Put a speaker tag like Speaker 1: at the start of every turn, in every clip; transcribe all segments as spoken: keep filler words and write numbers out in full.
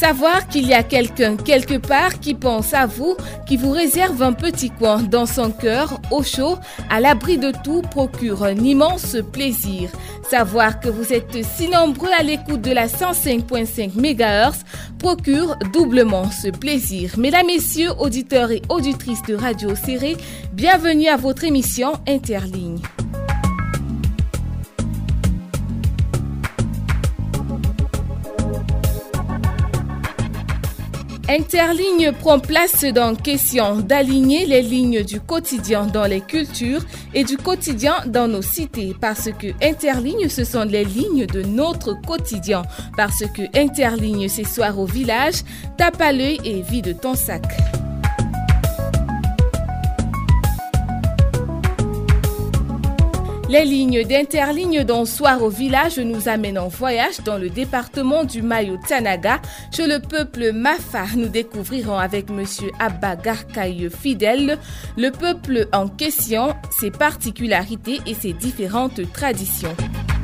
Speaker 1: Savoir qu'il y a quelqu'un quelque part qui pense à vous, qui vous réserve un petit coin dans son cœur, au chaud, à l'abri de tout, procure un immense plaisir. Savoir que vous êtes si nombreux à l'écoute de la cent cinq virgule cinq mégahertz procure doublement ce plaisir. Mesdames, Messieurs, auditeurs et auditrices de Radio Serré, bienvenue à votre émission Interligne. Interligne prend place dans question d'aligner les lignes du quotidien dans les cultures et du quotidien dans nos cités, parce que Interligne, ce sont les lignes de notre quotidien, parce que Interligne, c'est soir au village, tape à l'œil et vide ton sac. Les lignes d'Interligne dans Soir au village nous amènent en voyage dans le département du Mayo-Tanaga. Chez le peuple Mafa, nous découvrirons avec monsieur Abba Garkaye Fidèle le peuple en question, ses particularités et ses différentes traditions.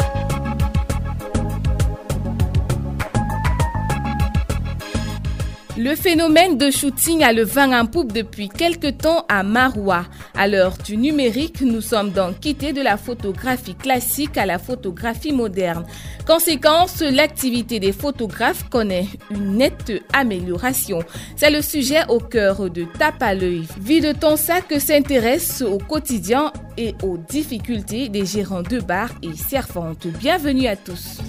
Speaker 1: Le phénomène de shooting a le vent en poupe depuis quelque temps à Maroua. À l'heure du numérique, nous sommes donc quittés de la photographie classique à la photographie moderne. Conséquence, l'activité des photographes connaît une nette amélioration. C'est le sujet au cœur de Tape à l'œil. Vide ton sac s'intéresse au quotidien et aux difficultés des gérants de bars et servantes. Bienvenue à tous.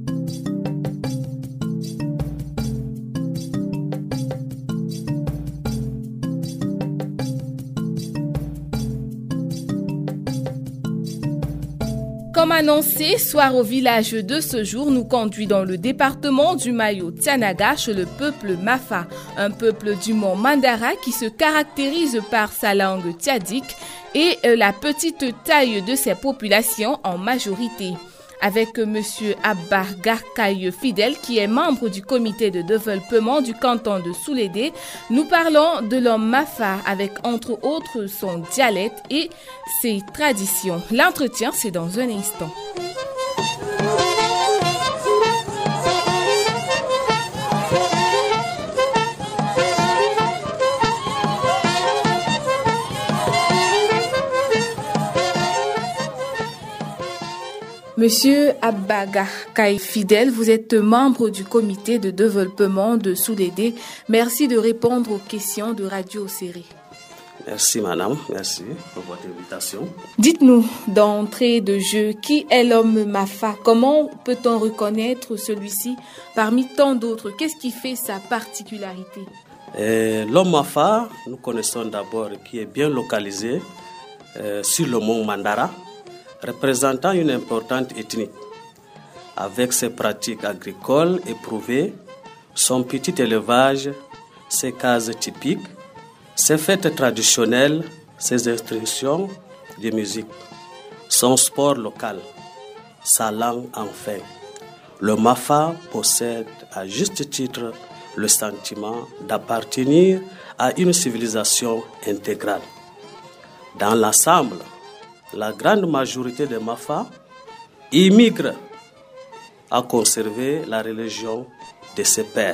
Speaker 1: Comme annoncé, Soir au village de ce jour nous conduit dans le département du Mayo-Tanaga chez le peuple Mafa, un peuple du mont Mandara qui se caractérise par sa langue tchadique et la petite taille de ses populations en majorité. Avec monsieur Abba Garkaye Fidèle, qui est membre du comité de développement du canton de Soulédé, nous parlons de l'homme Mafa avec entre autres son dialecte et ses traditions. L'entretien, c'est dans un instant. Monsieur Abba Garkaye Fidèle, vous êtes membre du comité de développement de Soulédé. Merci de répondre aux questions de Radio Serré.
Speaker 2: Merci madame, merci pour votre invitation.
Speaker 1: Dites-nous, d'entrée de jeu, qui est l'homme Mafa? Comment peut-on reconnaître celui-ci parmi tant d'autres? Qu'est-ce qui fait sa particularité?
Speaker 2: Et l'homme Mafa, nous connaissons d'abord qui est bien localisé euh, sur le mont Mandara, représentant une importante ethnie, avec ses pratiques agricoles éprouvées, son petit élevage, ses cases typiques, ses fêtes traditionnelles, ses instructions de musique, son sport local, sa langue enfin. Le Mafa possède à juste titre le sentiment d'appartenir à une civilisation intégrale. Dans l'ensemble, la grande majorité des Mafa immigrent à conserver la religion de ses pères.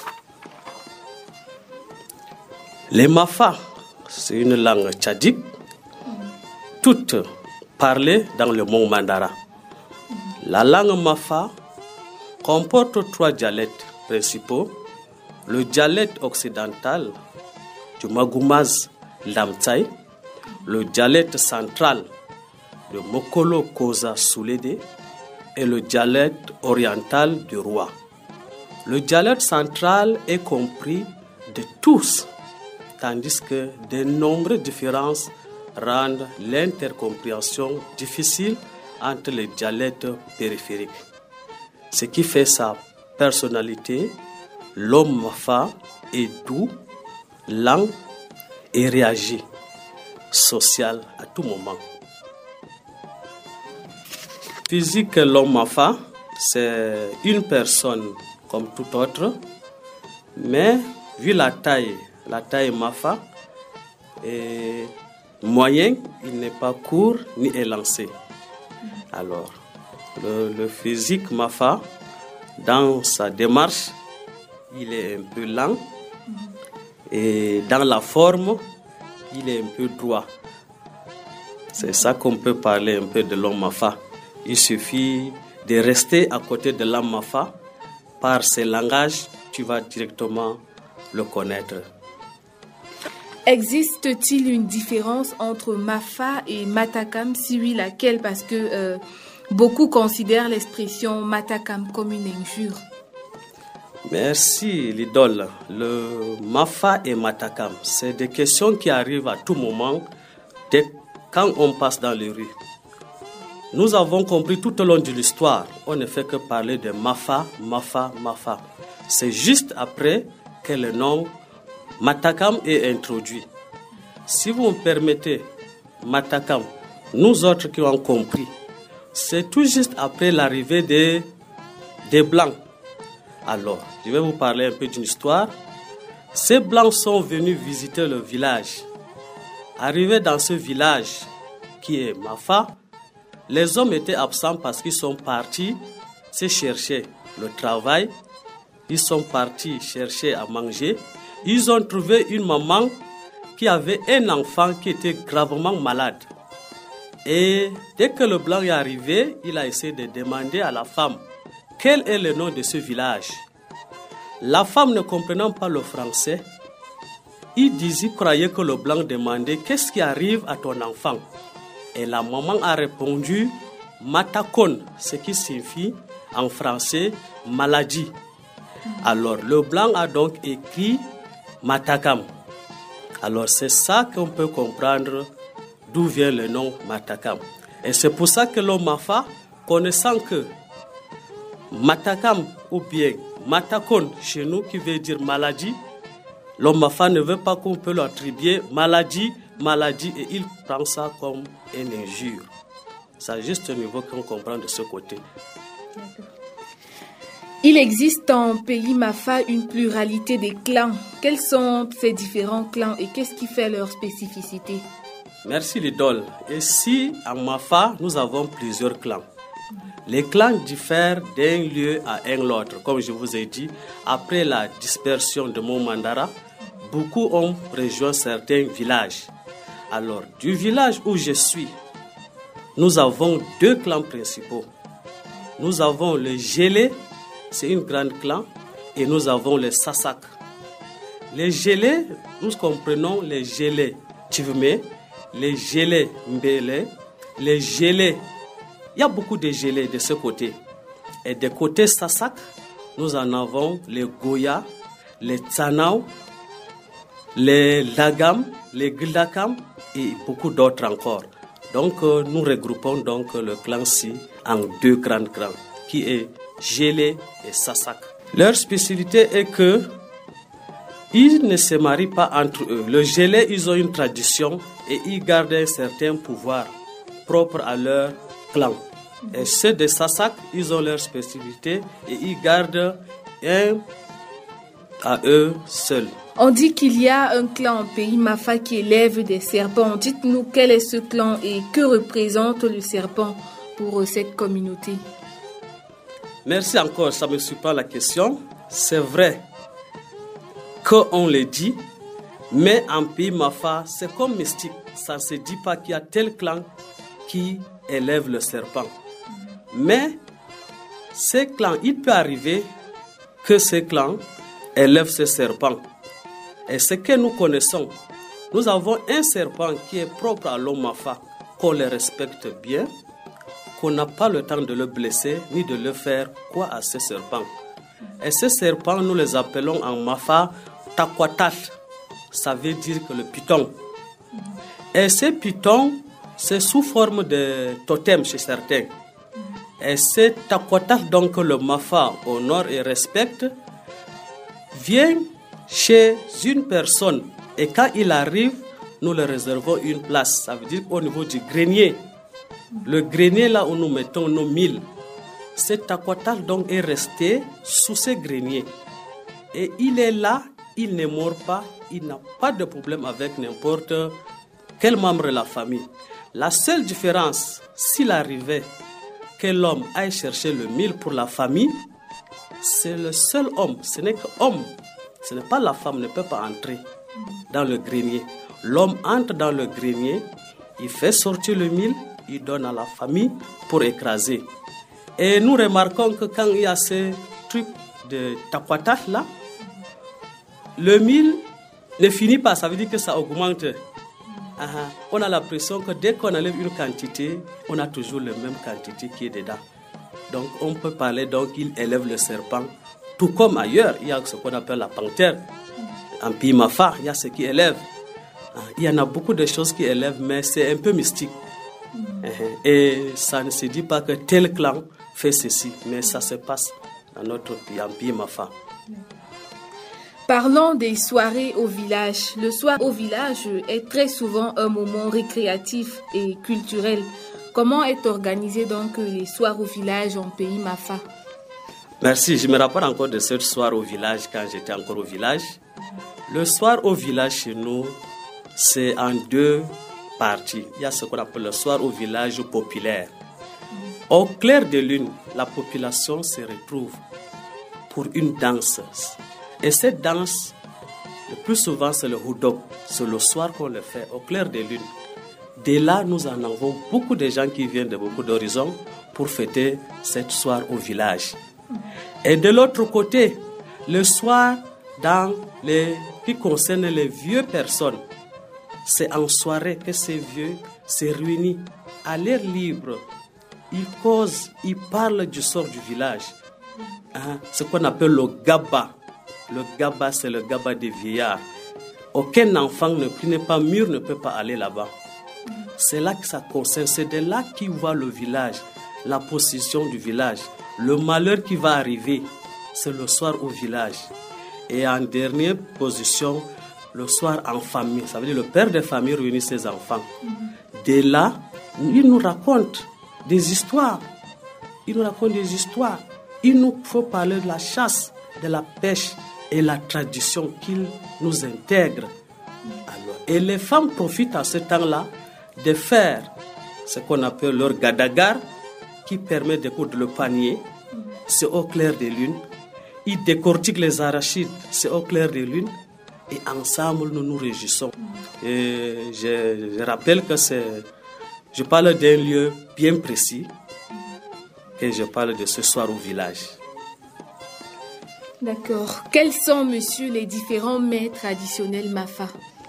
Speaker 2: Les Mafa, c'est une langue tchadique, toute parlée dans le mont Mandara. La langue Mafa comporte trois dialectes principaux. Le dialecte occidental du Magoumaz Lamtsaï, le dialecte central de Mokolo Koza Soulédé et le dialecte oriental du Roi. Le dialecte central est compris de tous, tandis que de nombreuses différences rendent l'intercompréhension difficile entre les dialectes périphériques. Ce qui fait sa personnalité, l'homme Mafa est doux, lent et réagit, social à tout moment. Physique, l'homme Mafa, c'est une personne comme tout autre, mais vu la taille, la taille Mafa est moyen, il n'est pas court ni élancé. Alors, le, le physique Mafa, dans sa démarche, il est un peu lent. Et dans la forme, il est un peu droit. C'est ça qu'on peut parler un peu de l'homme Mafa. Il suffit de rester à côté de l'homme Mafa. Par ses langages, tu vas directement le connaître.
Speaker 1: Existe-t-il une différence entre Mafa et Matakam? Si oui, laquelle? Parce que euh, beaucoup considèrent l'expression Matakam comme une injure.
Speaker 2: Merci l'idole. Le Mafa et Matakam, c'est des questions qui arrivent à tout moment dès quand on passe dans les rues. Nous avons compris tout au long de l'histoire, on ne fait que parler de Mafa, Mafa, Mafa. C'est juste après que le nom Matakam est introduit. Si vous me permettez, Matakam, nous autres qui avons compris, c'est tout juste après l'arrivée des, des Blancs. Alors, je vais vous parler un peu d'une histoire. Ces Blancs sont venus visiter le village. Arrivés dans ce village qui est Mafa, les hommes étaient absents parce qu'ils sont partis se chercher le travail. Ils sont partis chercher à manger. Ils ont trouvé une maman qui avait un enfant qui était gravement malade. Et dès que le Blanc est arrivé, il a essayé de demander à la femme quel est le nom de ce village. La femme, ne comprenant pas le français, il disait, croyait que le Blanc demandait qu'est-ce qui arrive à ton enfant. Et la maman a répondu Matakon, ce qui signifie en français maladie. Alors le Blanc a donc écrit Matakam. Alors c'est ça qu'on peut comprendre d'où vient le nom Matakam. Et c'est pour ça que l'homme Mafa, connaissant que Matakam ou bien Matakon chez nous qui veut dire maladie, l'homme Mafa ne veut pas qu'on peut l'attribuer maladie, maladie et il prend ça comme une injure. C'est juste au niveau qu'on comprend de ce côté.
Speaker 1: Il existe en pays Mafa une pluralité des clans. Quels sont ces différents clans et qu'est-ce qui fait leur spécificité?
Speaker 2: Merci l'idole. Ici, à Mafa, nous avons plusieurs clans. Les clans diffèrent d'un lieu à un autre. Comme je vous ai dit, après la dispersion de Mont Mandara, beaucoup ont rejoint certains villages. Alors, du village où je suis, nous avons deux clans principaux. Nous avons le Gelé, c'est une grande clan, et nous avons le Sasak. Les Gelé, nous comprenons les Gelé Tivme, les Gelé Mbele, les Gelé. Il y a beaucoup de Gelé de ce côté. Et de côté Sasak, nous en avons les Goya, les Tsanao, les Lagam, les Gildakam et beaucoup d'autres encore. Donc euh, nous regroupons donc le clan-ci en deux grands clans, qui est Gelé et Sasak. Leur spécialité est que ils ne se marient pas entre eux. Le Gelé, ils ont une tradition et ils gardent un certain pouvoir propre à leur clan. Et ceux de Sasak, ils ont leur spécialité et ils gardent un à eux seuls.
Speaker 1: On dit qu'il y a un clan en pays Mafa qui élève des serpents. Dites-nous quel est ce clan et que représente le serpent pour cette communauté.
Speaker 2: Merci encore, ça me surprend la question. C'est vrai qu'on le dit, mais en pays Mafa, c'est comme mystique. Ça ne se dit pas qu'il y a tel clan qui élève le serpent. Mais ces clans, il peut arriver que ces clans élèvent ce serpent. Et ce que nous connaissons, nous avons un serpent qui est propre à l'homme Mafa, qu'on le respecte bien, qu'on n'a pas le temps de le blesser ni de le faire quoi à ce serpent. Et ces serpents, nous les appelons en Mafa Takwatat. Ça veut dire que le python. Et ces pythons, c'est sous forme de totem chez certains. Et ces Takwatat, donc le Mafa honore et respecte, vient chez une personne. Et quand il arrive, nous le réservons une place. Ça veut dire qu'au niveau du grenier, le grenier là où nous mettons nos milles, cet Takwatat donc est resté sous ce grenier. Et il est là, il ne mord pas, il n'a pas de problème avec n'importe quel membre de la famille. La seule différence, s'il arrivait que l'homme aille chercher le mille pour la famille, c'est le seul homme, ce n'est qu'homme, ce n'est pas la femme, ne peut pas entrer dans le grenier. L'homme entre dans le grenier, il fait sortir le mil, il donne à la famille pour écraser. Et nous remarquons que quand il y a ce truc de tapotage là, le mil ne finit pas, ça veut dire que ça augmente. Uh-huh. On a l'impression que dès qu'on enlève une quantité, on a toujours la même quantité qui est dedans. Donc on peut parler donc qu'il élève le serpent, tout comme ailleurs, il y a ce qu'on appelle la panthère. En pays Mafa, il y a ce qui élève. Il y en a beaucoup de choses qui élèvent, mais c'est un peu mystique. Uh-huh. Et ça ne se dit pas que tel clan fait ceci, mais ça se passe dans notre pays, en pays Mafa.
Speaker 1: Parlons des soirées au village. Le soir au village est très souvent un moment récréatif et culturel. Comment est organisé donc les soirs au village en pays Mafa?
Speaker 2: Merci, je me rappelle encore de ce soir au village quand j'étais encore au village. Le soir au village chez nous, c'est en deux parties. Il y a ce qu'on appelle le soir au village populaire. Au clair de lune, la population se retrouve pour une danse. Et cette danse, le plus souvent, c'est le houdok. C'est le soir qu'on le fait, au clair de lune. Dès là, nous en avons beaucoup de gens qui viennent de beaucoup d'horizons pour fêter cette soirée au village. Et de l'autre côté, le soir, dans les qui concerne les vieux personnes, c'est en soirée que ces vieux se réunissent à l'air libre. Ils causent, ils parlent du sort du village. Hein? Ce qu'on appelle le gaba. Le gaba, c'est le gaba des vieillards. Aucun enfant ne, qui n'est pas mûr ne peut pas aller là-bas. C'est là que ça concerne. C'est de là qu'il voit le village, la position du village. Le malheur qui va arriver, c'est le soir au village. Et en dernière position, le soir en famille. Ça veut dire le père de famille réunit ses enfants. De là, il nous raconte des histoires. Il nous raconte des histoires. Il nous faut parler de la chasse, de la pêche et la tradition qu'il nous intègre. Alors, et les femmes profitent à ce temps-là de faire ce qu'on appelle leur gadagar, qui permet de coudre le panier. C'est au clair de lune. Ils décortiquent les arachides, c'est au clair de lune. Et ensemble, nous nous réjouissons. Et je, je rappelle que c'est... Je parle d'un lieu bien précis, que je parle de ce soir au village.
Speaker 1: D'accord. Quels sont, monsieur, les différents mets traditionnels Mafa?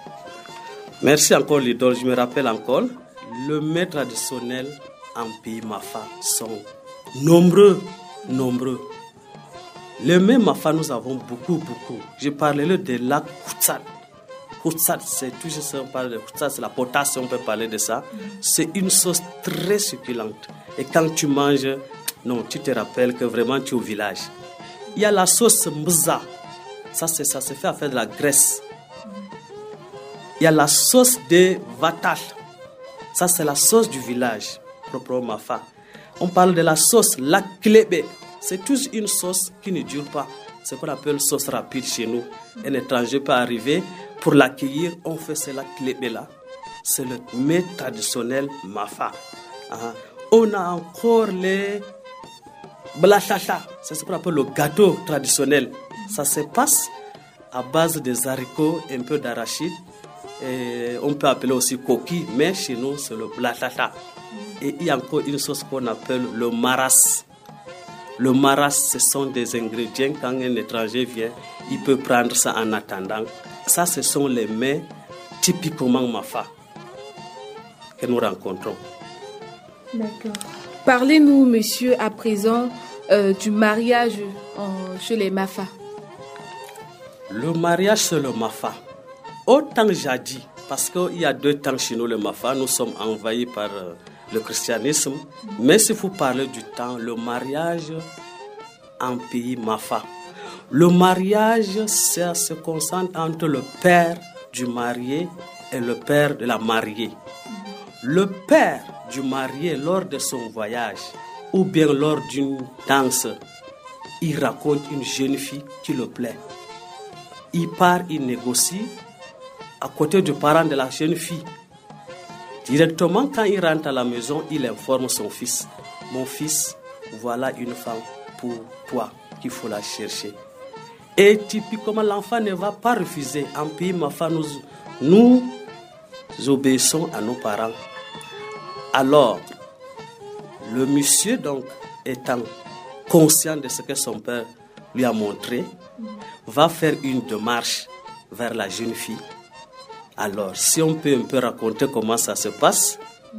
Speaker 2: Merci encore, Lidol. Je me rappelle encore, les mets traditionnels en pays Mafa sont nombreux, nombreux. Les mets Mafa, nous avons beaucoup, beaucoup. Je parlerai de la Koutsat. Koutsat, c'est toujours ça, on parle de Koutsat, c'est la potasse, on peut parler de ça. C'est une sauce très succulente. Et quand tu manges, non, tu te rappelles que vraiment tu es au village. Il y a la sauce mza. Ça, c'est, ça se fait à faire de la graisse. Il y a la sauce de vatal. Ça, c'est la sauce du village, proprement Mafa. On parle de la sauce la klebe. C'est tous une sauce qui ne dure pas. C'est ce qu'on appelle sauce rapide chez nous. Un étranger peut arriver, pour l'accueillir, on fait cela klebe là. C'est le mets traditionnel Mafa. Uh-huh. On a encore les blatata. C'est ce qu'on appelle le gâteau traditionnel. Ça se passe à base des haricots, un peu d'arachide. Et on peut appeler aussi coquille, mais chez nous, c'est le blatata. Et il y a encore une sauce qu'on appelle le maras. Le maras, ce sont des ingrédients. Quand un étranger vient, il peut prendre ça en attendant. Ça, ce sont les mets typiquement Mafa que nous rencontrons.
Speaker 1: D'accord. Parlez-nous, monsieur, à présent euh, du mariage en, chez les Mafa.
Speaker 2: Le mariage chez le Mafa. Autant jadis, parce qu'il y a deux temps chez nous, le Mafa, nous sommes envahis par euh, le christianisme. Mais si vous parlez du temps, le mariage en pays Mafa. Le mariage, ça se concentre entre le père du marié et le père de la mariée. Le père du marié, lors de son voyage, ou bien lors d'une danse, il raconte une jeune fille qui le plaît. Il part, il négocie à côté du parent de la jeune fille. Directement, quand il rentre à la maison, il informe son fils. Mon fils, voilà une femme pour toi. qu'il faut la chercher. Et typiquement, l'enfant ne va pas refuser. En pays Mafa, nous, nous obéissons à nos parents. Alors, le monsieur, donc, étant conscient de ce que son père lui a montré, va faire une démarche vers la jeune fille. Alors, si on peut un peu raconter comment ça se passe,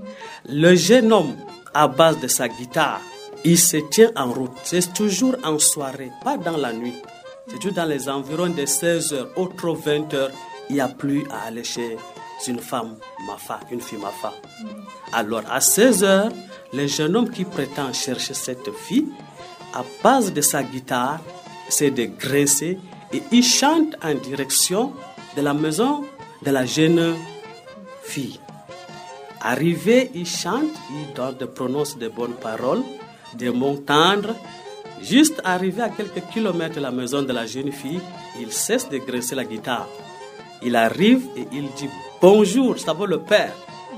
Speaker 2: le jeune homme, à base de sa guitare, il se tient en route. C'est toujours en soirée, pas dans la nuit. C'est toujours dans les environs de seize heures, ou trop vingt heures, il n'y a plus à aller chez une femme Mafa, une fille Mafa. Alors, à seize heures, le jeune homme qui prétend chercher cette fille, à base de sa guitare, c'est de grincer et il chante en direction de la maison de la jeune fille. Arrivé, il chante, il donne, prononce de bonnes paroles, des mots tendres. Juste arrivé à quelques kilomètres de la maison de la jeune fille, il cesse de grincer la guitare. Il arrive et il dit bonjour, ça vaut le père.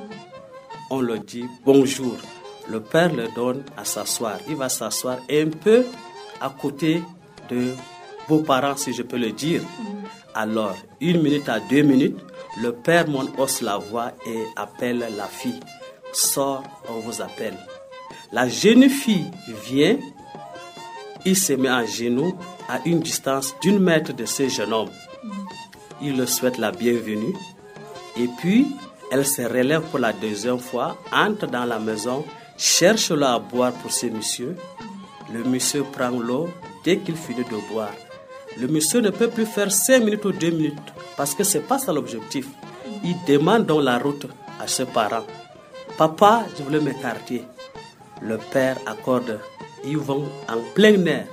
Speaker 2: On le dit bonjour. Le père le donne à s'asseoir. Il va s'asseoir un peu à côté de vos parents, si je peux le dire. Alors, une minute à deux minutes, le père hausse la voix et appelle la fille. Sors, on vous appelle. La jeune fille vient, il se met à genoux à une distance d'une mètre de ce jeune homme. Il le souhaite la bienvenue. Et puis, elle se relève pour la deuxième fois, entre dans la maison, cherche l'eau à boire pour ce monsieur. Le monsieur prend l'eau dès qu'il finit de boire. Le monsieur ne peut plus faire cinq minutes ou deux minutes parce que ce n'est pas ça l'objectif. Il demande donc la route à ses parents. Papa, je voulais m'écarter. Le père accorde. Ils vont en plein air.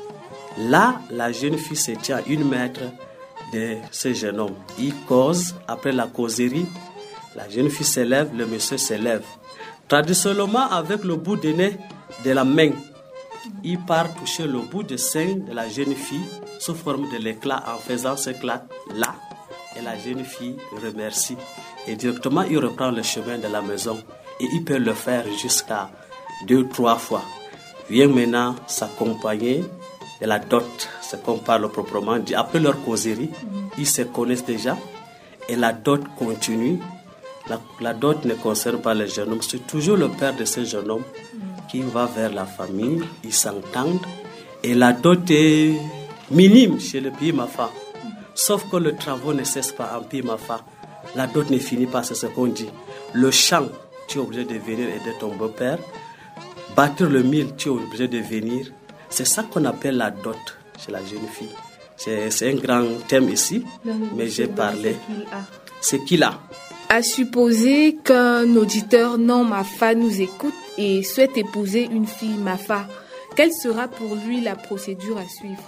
Speaker 2: Là, la jeune fille se tient à une mètre de ce jeune homme. Ils causent. Après la causerie, la jeune fille se lève, le monsieur se lève. Traditionnellement, avec le bout de nez de la main, il part toucher le bout de sein de la jeune fille sous forme de l'éclat en faisant ce éclat-là. Et la jeune fille remercie. Et directement, il reprend le chemin de la maison. Et il peut le faire jusqu'à deux ou trois fois. Vient maintenant s'accompagner de la dot, c'est qu'on parle proprement dit. Après leur causerie, ils se connaissent déjà. Et la dot continue. La, la dot ne concerne pas le jeune homme. C'est toujours le père de ce jeune homme qui va vers la famille. Ils s'entendent. Et la dot est minime chez le pays Mafa. Sauf que le travail ne cesse pas en pays Mafa. La dot ne finit pas, c'est ce qu'on dit. Le champ, tu es obligé de venir aider ton beau-père. Bâtir le mille, tu es obligé de venir. C'est ça qu'on appelle la dot chez la jeune fille. C'est, c'est un grand thème ici, mais j'ai parlé. C'est qu'il a.
Speaker 1: À supposer qu'un auditeur non Mafa nous écoute et souhaite épouser une fille Mafa, quelle sera pour lui la procédure à suivre?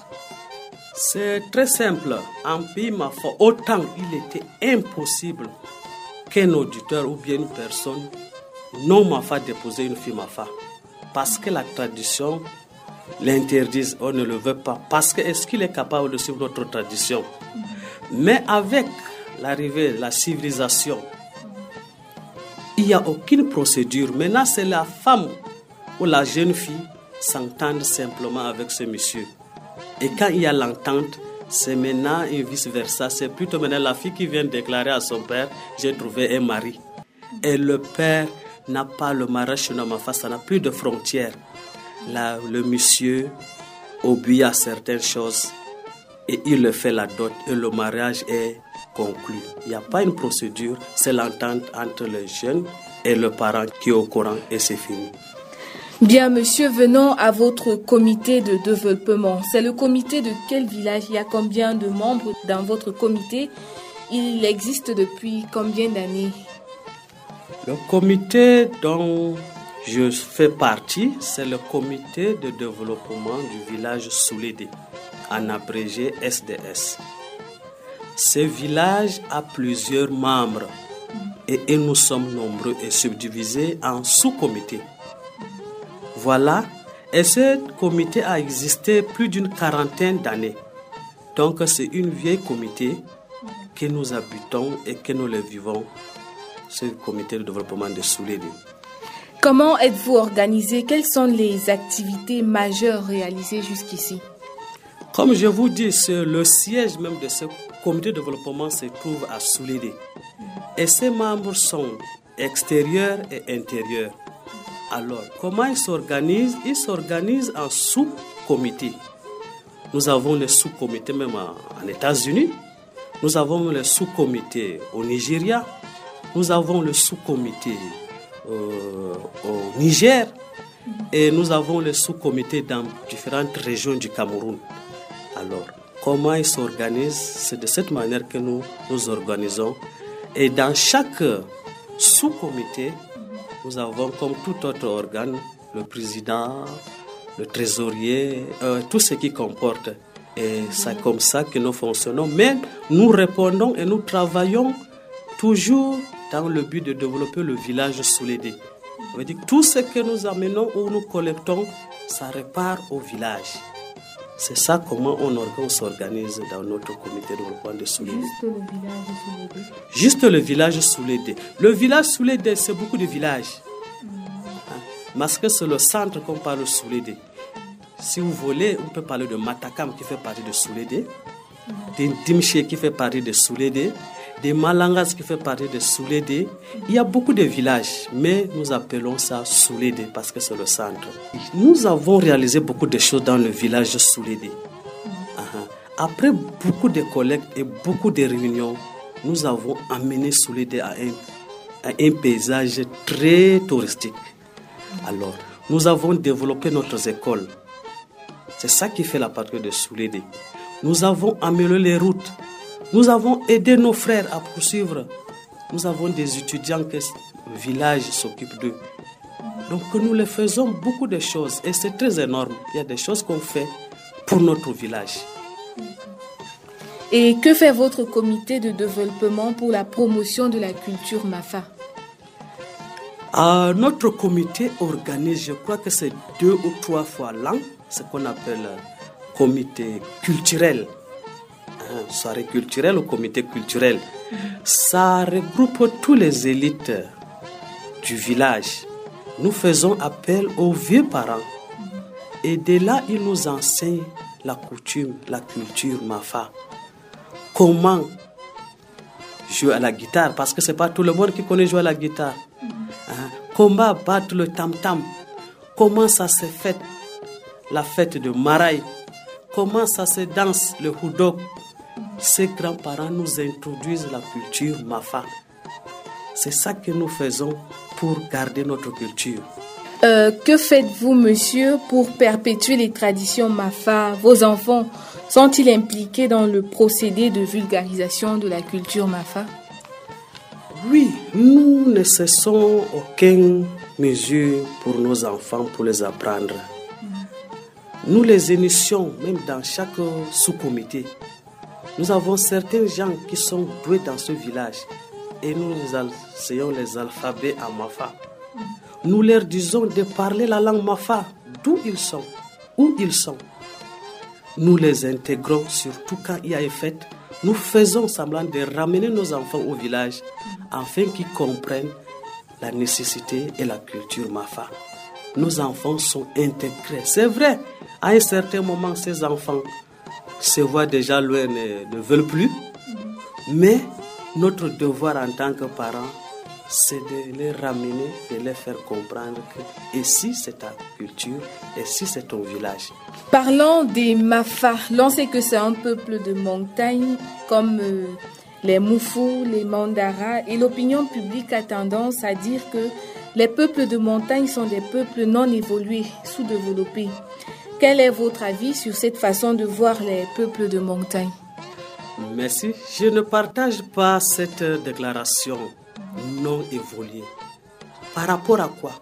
Speaker 2: C'est très simple. En pays Mafa, autant il était impossible qu'un auditeur ou bien une personne non Mafa d'épouser une fille Mafa. Parce que la tradition l'interdise, on ne le veut pas. Parce que est-ce qu'il est capable de suivre notre tradition? Mais avec l'arrivée de la civilisation, il n'y a aucune procédure. Maintenant, c'est la femme ou la jeune fille s'entendent simplement avec ce monsieur. Et quand il y a l'entente, c'est maintenant et vice-versa. C'est plutôt maintenant la fille qui vient déclarer à son père, j'ai trouvé un mari. Et le père n'a pas le mariage chez Mafa, ça n'a plus de frontières. Là, le monsieur obéit à certaines choses et il le fait la dot et le mariage est conclu. Il n'y a pas une procédure, c'est l'entente entre le jeune et le parent qui est au courant et c'est fini.
Speaker 1: Bien, monsieur, venons à votre comité de développement. C'est le comité de quel village? Il y a combien de membres dans votre comité? Il existe depuis combien d'années?
Speaker 2: Le comité dont je fais partie, c'est le comité de développement du village Soulédé, en abrégé S D S. Ce village a plusieurs membres et, et nous sommes nombreux et subdivisés en sous-comités. Voilà, et ce comité a existé plus d'une quarantaine d'années. Donc c'est une vieille comité que nous habitons et que nous le vivons, ce comité de développement de Soulédé.
Speaker 1: Comment êtes-vous organisé? Quelles sont les activités majeures réalisées jusqu'ici?
Speaker 2: Comme je vous dis, le siège même de ce comité de développement se trouve à Soulédé. Et ses membres sont extérieurs et intérieurs. Alors, comment ils s'organisent? Ils s'organisent en sous-comités. Nous avons les sous-comités même en États-Unis. Nous avons le sous-comité au Nigeria. Nous avons le sous-comité euh, au Niger. Et nous avons le sous-comité dans différentes régions du Cameroun. Alors, comment ils s'organisent? C'est de cette manière que nous nous organisons. Et dans chaque sous-comité, nous avons, comme tout autre organe, le président, le trésorier, euh, tout ce qui comporte. Et c'est comme ça que nous fonctionnons. Mais nous répondons et nous travaillons toujours dans le but de développer le village Soulédé. Ça veut dire que tout ce que nous amenons ou nous collectons, ça repart au village. C'est ça comment on s'organise dans notre comité de développement de Soulédé.
Speaker 1: Juste le village de Soulédé.
Speaker 2: Juste le village Soulédé. Le village Soulédé, c'est beaucoup de villages. Mmh. Parce que c'est le centre qu'on parle de Soulédé. Si vous voulez, on peut parler de Matakam qui fait partie de Soulédé, mmh. de Dimché qui fait partie de Soulédé, de Malangas qui fait partie de Soulédé. Il y a beaucoup de villages, mais nous appelons ça Soulédé parce que c'est le centre. Nous avons réalisé beaucoup de choses dans le village Soulédé. Uh-huh. Après beaucoup de collectes et beaucoup de réunions, nous avons amené Soulédé à un, à un paysage très touristique. Alors, nous avons développé notre école. C'est ça qui fait la partie de Soulédé. Nous avons amélioré les routes. Nous avons aidé nos frères à poursuivre. Nous avons des étudiants que le village s'occupe d'eux. Donc nous les faisons beaucoup de choses et c'est très énorme. Il y a des choses qu'on fait pour notre village.
Speaker 1: Et que fait votre comité de développement pour la promotion de la culture Mafa?
Speaker 2: euh, Notre comité organise, je crois que c'est deux ou trois fois l'an, ce qu'on appelle comité culturel. Soirée culturelle ou comité culturel. Mmh. Ça regroupe tous les élites du village. Nous faisons appel aux vieux parents. Mmh. Et de là, ils nous enseignent la coutume, la culture Mafa. Comment jouer à la guitare, parce que ce n'est pas tout le monde qui connaît jouer à la guitare. Mmh. Hein? Comment battre le tam-tam. Comment ça se fait la fête de Maraï. Comment ça se danse le houdok. Ces grands-parents nous introduisent la culture Mafa. C'est ça que nous faisons pour garder notre culture.
Speaker 1: Euh, que faites-vous, monsieur, pour perpétuer les traditions Mafa? Vos enfants sont-ils impliqués dans le procédé de vulgarisation de la culture Mafa?
Speaker 2: Oui, nous ne cessons aucune mesure pour nos enfants, pour les apprendre. Mmh. Nous les initions, même dans chaque sous-comité. Nous avons certains gens qui sont doués dans ce village et nous les enseignons les alphabets en Mafa. Nous leur disons de parler la langue Mafa, d'où ils sont, où ils sont. Nous les intégrons, surtout quand il y a une fête. Nous faisons semblant de ramener nos enfants au village afin qu'ils comprennent la nécessité et la culture Mafa. Nos enfants sont intégrés. C'est vrai, à un certain moment, ces enfants se voient déjà loin, ne, ne veulent plus. Mais notre devoir en tant que parents, c'est de les ramener, de les faire comprendre que ici c'est ta culture, ici c'est ton village.
Speaker 1: Parlons des Mafa. L'on sait que c'est un peuple de montagne comme euh, les Moufou, les Mandara, et l'opinion publique a tendance à dire que les peuples de montagne sont des peuples non évolués, sous-développés. Quel est votre avis sur cette façon de voir les peuples de montagne?
Speaker 2: Merci. Je ne partage pas cette déclaration non évoluée. Par rapport à quoi?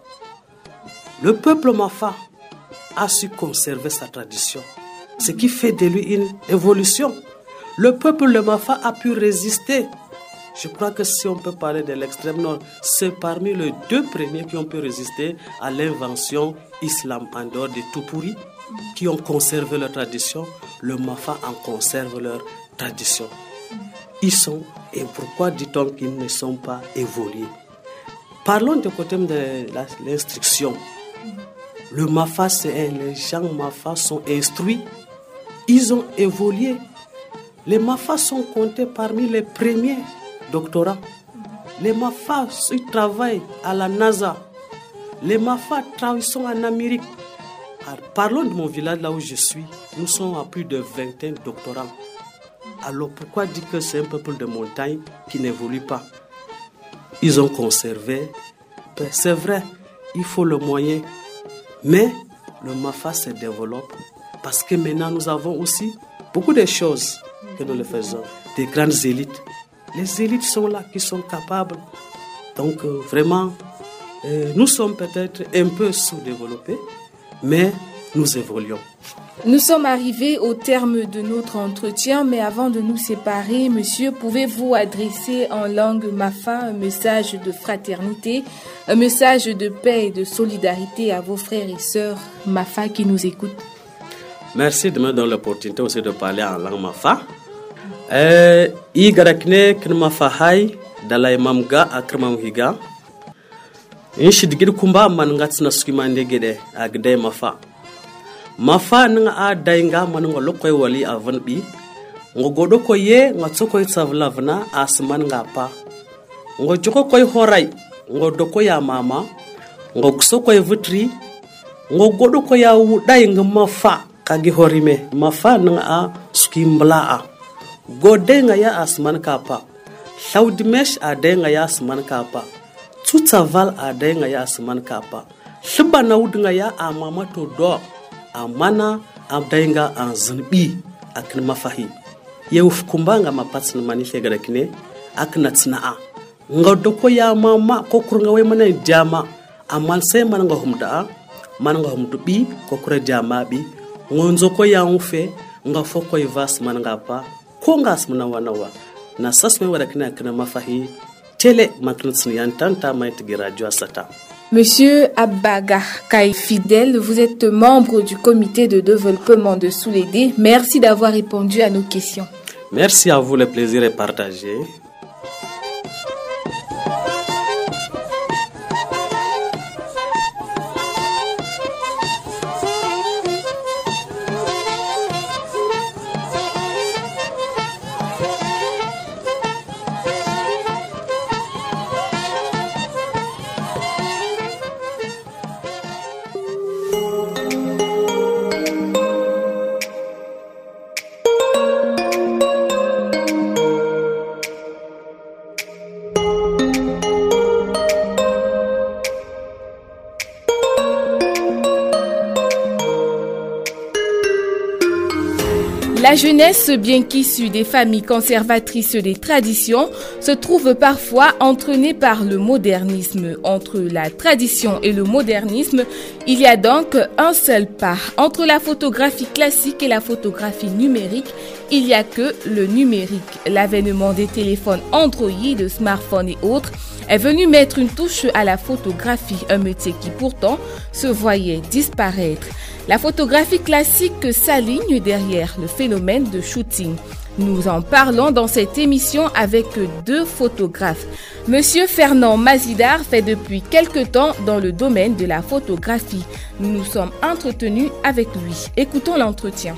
Speaker 2: Le peuple Mafa a su conserver sa tradition, ce qui fait de lui une évolution. Le peuple de Mafa a pu résister. Je crois que si on peut parler de l'extrême nord, c'est parmi les deux premiers qui ont pu résister à l'invention islam en dehors des Toupouri, qui ont conservé leur tradition. Le Mafa en conserve leur tradition. Ils sont, et pourquoi dit-on qu'ils ne sont pas évolués? Parlons du côté de l'instruction. Le Mafa, c'est, les gens Mafa sont instruits. ils ont évolué. Les Mafa sont comptés parmi les premiers doctorants. Les Mafa, ils travaillent à la NASA. Les Mafa travaillent sont en Amérique. Alors, parlons de mon village, là où je suis. Nous sommes à plus de vingt doctorants. Alors pourquoi dire que c'est un peuple de montagne qui n'évolue pas? Ils ont conservé. C'est vrai, il faut le moyen. Mais le Mafa se développe parce que maintenant nous avons aussi beaucoup de choses que nous le faisons. Des grandes élites. Les élites sont là, qui sont capables. Donc euh, vraiment, euh, nous sommes peut-être un peu sous-développés, mais nous évoluons.
Speaker 1: Nous sommes arrivés au terme de notre entretien, mais avant de nous séparer, monsieur, pouvez-vous adresser en langue Mafa un message de fraternité, un message de paix et de solidarité à vos frères et sœurs Mafa qui nous écoutent?
Speaker 2: Merci de me donner l'opportunité aussi de parler en langue Mafa. Euh, I garakne kin Mafa hay dalay mamga akramam higa. Inshi digir kumba man ngatsna skimande gede agde Mafa. Mafa nga a dainga man nga lokoy wali avan bi ngo godo ko ye nga tsokoy savlavna asman nga pa ngo joko koy horay ngo doko ya mama ngo ksokoy vitri ngo godo ko ya wudai nga Mafa kagi horime Mafa nga a skimbla a gode nga ya asman ka pa Laudmesh a denga ya asman ka pa Tutsaval a denga ya asman ka pa Shiba na wudnga ya a mama to do amana abdainga anzunbi akna mafahi yeuf kumbanga mapatsna manife garakne akna tsnaa ngodo ko ya mama ko kuranga way mana jama amal sai man nga humda man nga humdubi ko kura jama bi ngonzo ko ya ufe nga foko ivas man nga pa ko ngas mna wanawa na sasme warakne akna mafahi tele makna tsniyan tanta mayt radio asata.
Speaker 1: Monsieur Abaga Kai Fidèle, vous êtes membre du comité de développement de Soulédé. Merci d'avoir répondu à nos questions.
Speaker 2: Merci à vous, le plaisir est partagé.
Speaker 1: La jeunesse, bien qu'issue des familles conservatrices des traditions, se trouve parfois entraînée par le modernisme. Entre la tradition et le modernisme, il y a donc un seul pas. Entre la photographie classique et la photographie numérique, il n'y a que le numérique. L'avènement des téléphones Android, de smartphones et autres est venu mettre une touche à la photographie, un métier qui pourtant se voyait disparaître. La photographie classique s'aligne derrière le phénomène de shooting. Nous en parlons dans cette émission avec deux photographes. Monsieur Fernand Mazidar fait depuis quelque temps dans le domaine de la photographie. Nous nous sommes entretenus avec lui. Écoutons l'entretien.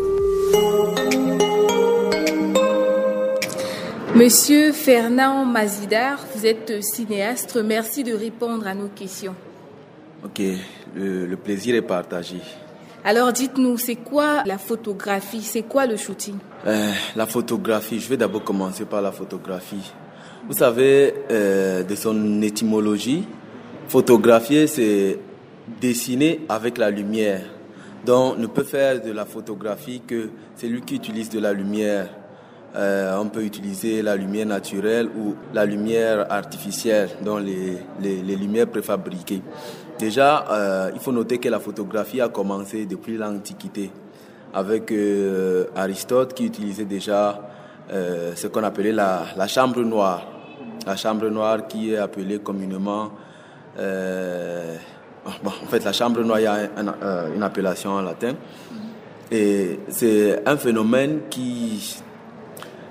Speaker 1: Monsieur Fernand Mazidar, vous êtes cinéaste. Merci de répondre à nos questions.
Speaker 3: Ok, le, le plaisir est partagé.
Speaker 1: Alors dites-nous, c'est quoi la photographie? C'est quoi le shooting?
Speaker 3: euh, La photographie, je vais d'abord commencer par la photographie. Vous savez, euh, de son étymologie, photographier, c'est dessiner avec la lumière. Donc, on ne peut faire de la photographie que celui qui utilise de la lumière. Euh, on peut utiliser la lumière naturelle ou la lumière artificielle, donc les, les, les lumières préfabriquées. Déjà, euh, il faut noter que la photographie a commencé depuis l'Antiquité avec euh, Aristote qui utilisait déjà euh, ce qu'on appelait la, la chambre noire. La chambre noire qui est appelée communément... Euh, bon, en fait, la chambre noire, il y a un, un, une appellation en latin. Et c'est un phénomène qui...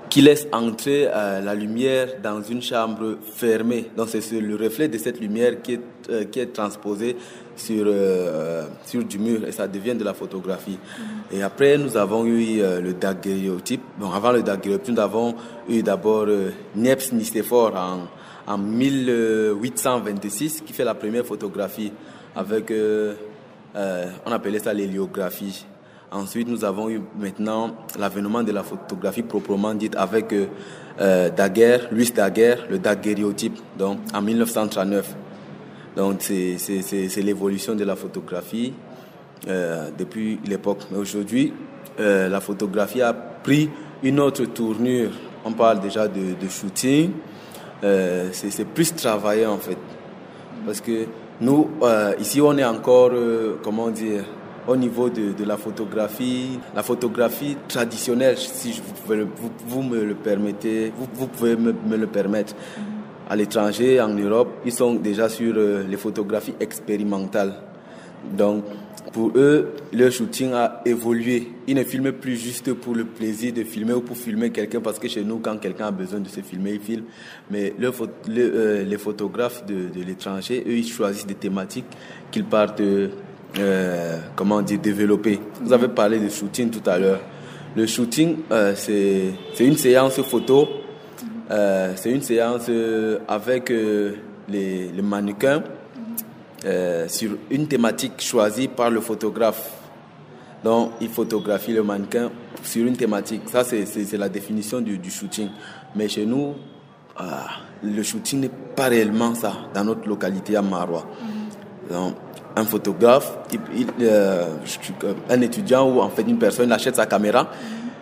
Speaker 3: qui laisse entrer euh, la lumière dans une chambre fermée. Donc c'est le reflet de cette lumière qui est, euh, qui est transposé sur, euh, sur du mur et ça devient de la photographie. Mmh. Et après, nous avons eu euh, le daguerréotype. Bon, avant le daguerréotype, nous avons eu d'abord euh, Niepce Nicéphore en, en mille huit cent vingt-six qui fait la première photographie avec, euh, euh, on appelait ça l'héliographie. Ensuite, nous avons eu maintenant l'avènement de la photographie proprement dite avec euh, euh, Daguerre, Louis Daguerre, le daguerréotype, donc en mille neuf cent trente-neuf. Donc c'est, c'est, c'est, c'est l'évolution de la photographie euh, depuis l'époque. Mais aujourd'hui, euh, la photographie a pris une autre tournure. On parle déjà de, de shooting. Euh, c'est, c'est plus travaillé en fait. Parce que nous, euh, ici, on est encore, euh, comment dire, au niveau de, de la photographie, la photographie traditionnelle, si je, vous, vous, vous me le permettez, vous, vous pouvez me, me le permettre. À l'étranger, en Europe, ils sont déjà sur euh, les photographies expérimentales. Donc, pour eux, leur shooting a évolué. Ils ne filment plus juste pour le plaisir de filmer ou pour filmer quelqu'un, parce que chez nous, quand quelqu'un a besoin de se filmer, il filme. Mais le, le, euh, les photographes de, de l'étranger, eux, ils choisissent des thématiques qu'ils partent, euh, comment dire, développer. Vous avez parlé de shooting tout à l'heure. Le shooting, euh, c'est, c'est une séance photo. Euh, c'est une séance euh, avec euh, les, les mannequins euh, sur une thématique choisie par le photographe. Donc, il photographie le mannequin sur une thématique. Ça, c'est, c'est, c'est la définition du, du shooting. Mais chez nous, euh, le shooting n'est pas réellement ça, dans notre localité à Maroua. Donc, un photographe, il, il, euh, un étudiant ou en fait une personne achète sa caméra.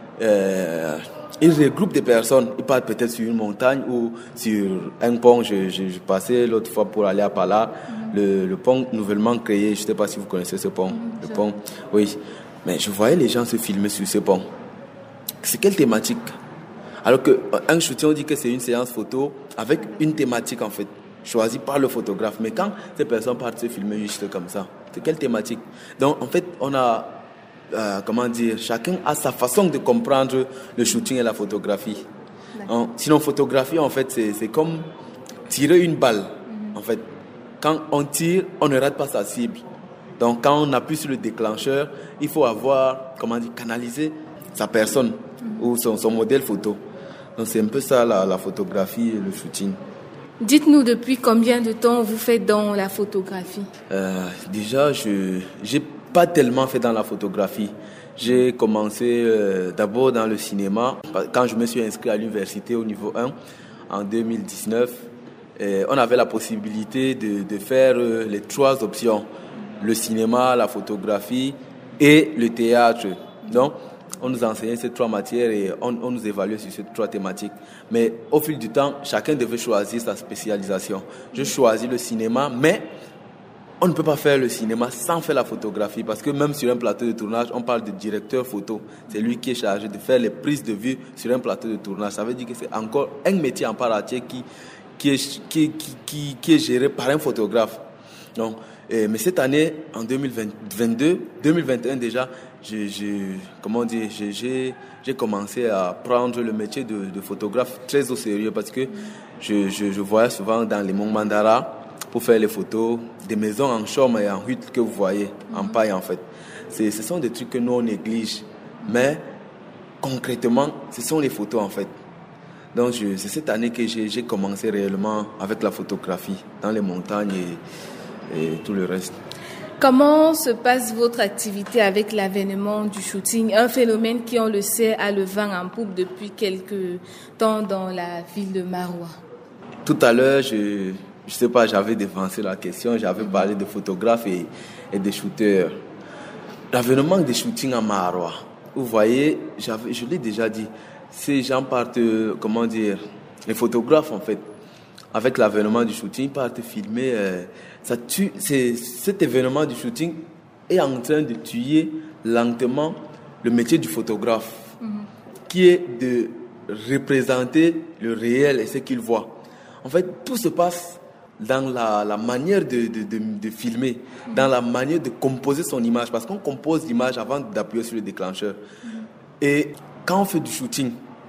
Speaker 3: Euh, Il regroupe des personnes, ils partent peut-être sur une montagne ou sur un pont. Je, je, je passais l'autre fois pour aller à Pala, mm-hmm. le, le pont nouvellement créé, je ne sais pas si vous connaissez ce pont. Mm-hmm. Le pont, oui. Mais je voyais les gens se filmer sur ce pont. C'est quelle thématique? Alors qu'un shooting, on dit que c'est une séance photo avec une thématique en fait, choisie par le photographe. Mais quand ces personnes partent se filmer juste comme ça, c'est quelle thématique? Donc en fait, on a... Euh, comment dire, chacun a sa façon de comprendre le shooting et la photographie. Hein, sinon, photographie, en fait, c'est, c'est comme tirer une balle. Mm-hmm. En fait, quand on tire, on ne rate pas sa cible. Donc, quand on appuie sur le déclencheur, il faut avoir, comment dire, canalisé sa personne mm-hmm. ou son, son modèle photo. Donc, c'est un peu ça, la, la photographie et le shooting.
Speaker 1: Dites-nous depuis combien de temps vous faites dans la photographie? euh,
Speaker 3: Déjà, je, j'ai pas tellement fait dans la photographie. J'ai commencé euh, d'abord dans le cinéma. Quand je me suis inscrit à l'université au niveau un, en deux mille dix-neuf, euh, on avait la possibilité de, de faire euh, les trois options. Le cinéma, la photographie et le théâtre. Donc, on nous enseignait ces trois matières et on, on nous évaluait sur ces trois thématiques. Mais au fil du temps, chacun devait choisir sa spécialisation. Je choisis le cinéma, mais on ne peut pas faire le cinéma sans faire la photographie, parce que même sur un plateau de tournage, on parle de directeur photo. C'est lui qui est chargé de faire les prises de vue sur un plateau de tournage. Ça veut dire que c'est encore un métier en part entière qui, qui, est, qui, qui, qui, qui est géré par un photographe. Donc, et, mais cette année, en deux mille vingt-deux, deux mille vingt et un déjà, j'ai, j'ai, comment dire, j'ai, j'ai, j'ai commencé à prendre le métier de, de photographe très au sérieux, parce que je, je, je voyais souvent dans les monts Mandara pour faire les photos des maisons en chaume et en hutte que vous voyez, en paille en fait. C'est, ce sont des trucs que nous on néglige, mais concrètement, ce sont les photos en fait. Donc je, c'est cette année que j'ai, j'ai commencé réellement avec la photographie dans les montagnes et, et tout le reste.
Speaker 1: Comment se passe votre activité avec l'avènement du shooting, un phénomène qui, on le sait, a le vent en poupe depuis quelques temps dans la ville de Maroua?
Speaker 3: Tout à l'heure, je je sais pas, j'avais dévancé la question, j'avais parlé de photographes et, et de shooters. L'avènement des shootings à Maroua, vous voyez, j'avais, je l'ai déjà dit, ces gens partent, comment dire, les photographes en fait, avec l'avènement du shooting, partent filmer. Euh, ça tue, c'est, cet événement du shooting est en train de tuer lentement le métier du photographe, mm-hmm. qui est de représenter le réel et ce qu'il voit. En fait, tout se passe dans la, la manière de, de, de, de filmer, mm-hmm. dans la manière de composer son image, parce qu'on compose l'image avant d'appuyer sur le déclencheur. Mm-hmm. Et quand on fait du shooting,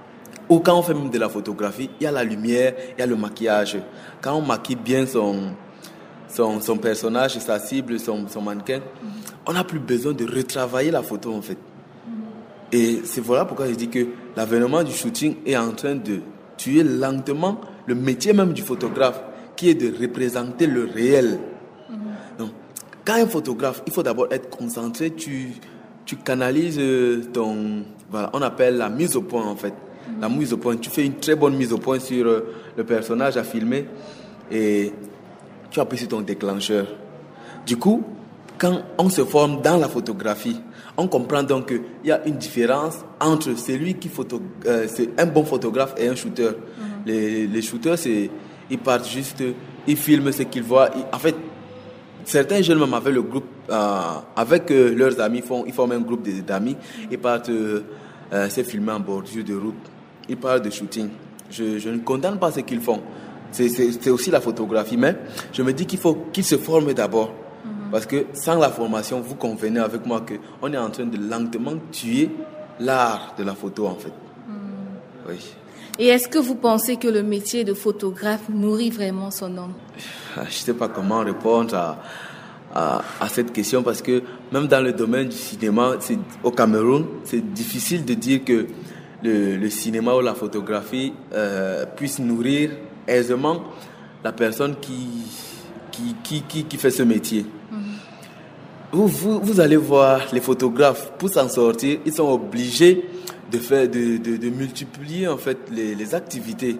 Speaker 3: Ou quand on fait même de la photographie, il y a la lumière, il y a le maquillage. Quand on maquille bien son, son, son personnage, sa cible, son, son mannequin, mm-hmm. on n'a plus besoin de retravailler la photo en fait. Mm-hmm. Et c'est voilà pourquoi je dis que l'avènement du shooting est en train de tuer lentement le métier même du photographe, qui est de représenter le réel. Mm-hmm. Donc, quand un photographe, il faut d'abord être concentré, tu, tu canalises ton... Voilà, on appelle la mise au point en fait. La mise au point, tu fais une très bonne mise au point sur euh, le personnage à filmer et tu appuies sur ton déclencheur. Du coup, quand on se forme dans la photographie, on comprend donc qu'il y a une différence entre celui qui photo, euh, c'est un bon photographe et un shooter. Mm-hmm. Les, les shooters, c'est, ils partent juste, ils filment ce qu'ils voient. Ils, en fait, certains jeunes même avec le groupe, euh, avec euh, leurs amis, font, ils forment un groupe d'amis, ils partent euh, euh, se filmer en bordure de route. Ils parlent de shooting. Je, je ne condamne pas ce qu'ils font. C'est, c'est, c'est aussi la photographie. Mais je me dis qu'il faut qu'ils se forment d'abord. Mm-hmm. Parce que sans la formation, vous convenez avec moi qu'on est en train de lentement tuer l'art de la photo, en fait. Mm. Oui.
Speaker 1: Et est-ce que vous pensez que le métier de photographe nourrit vraiment son homme?
Speaker 3: Je ne sais pas comment répondre à, à, à cette question. Parce que même dans le domaine du cinéma, c'est, au Cameroun, c'est difficile de dire que Le, le cinéma ou la photographie euh, puisse nourrir aisément la personne qui, qui, qui, qui, qui fait ce métier. Mm-hmm. Vous, vous, vous allez voir les photographes, pour s'en sortir, ils sont obligés de, faire, de, de, de multiplier en fait, les, les activités.